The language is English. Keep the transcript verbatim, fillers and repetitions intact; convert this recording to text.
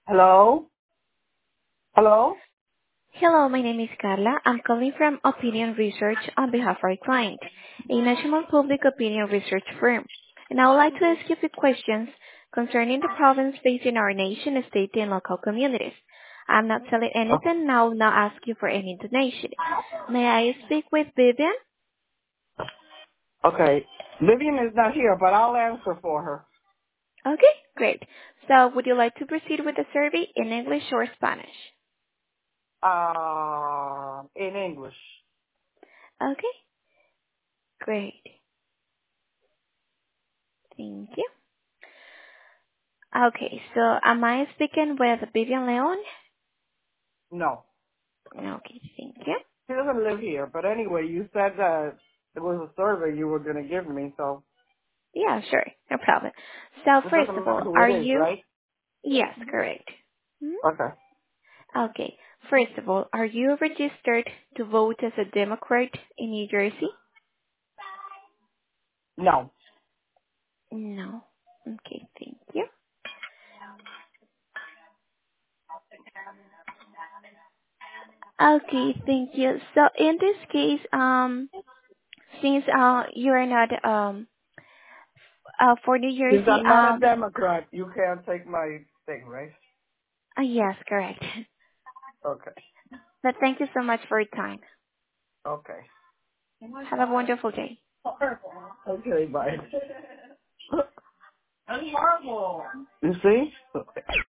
Hello? Hello? Hello, my name is Carla. I'm calling from Opinion Research on behalf of our client, a national public opinion research firm. And I would like to ask you a few questions concerning the problems facing our nation, state, and local communities. I'm not selling Oh, anything, and I will not ask you for any donation. May I speak with Vivian? okay. Vivian is not here, but I'll answer for her. Okay, great. So would you like to proceed with the survey in English or Spanish? Uh, in English. Okay, great. Thank you. Okay, so am I speaking with Vivian Leon? No. Okay, thank you. She doesn't live here, but anyway, you said that it was a survey you were going to give me, so Yeah, sure. No problem. So it first doesn't of matter all, who it are is, you? right? Yes, correct. Mhm. Okay. Okay. First of all, are you registered to vote as a Democrat in New Jersey? No. No. Okay, thank you. Okay, thank you. So in this case, um, since uh you're not um uh for New Since Jersey, I'm not a um, Democrat, you can't take my thing, right? uh, yes, correct. Okay. But thank you so much for your time. Okay. Have a wonderful day. Okay, bye. That's horrible. You see?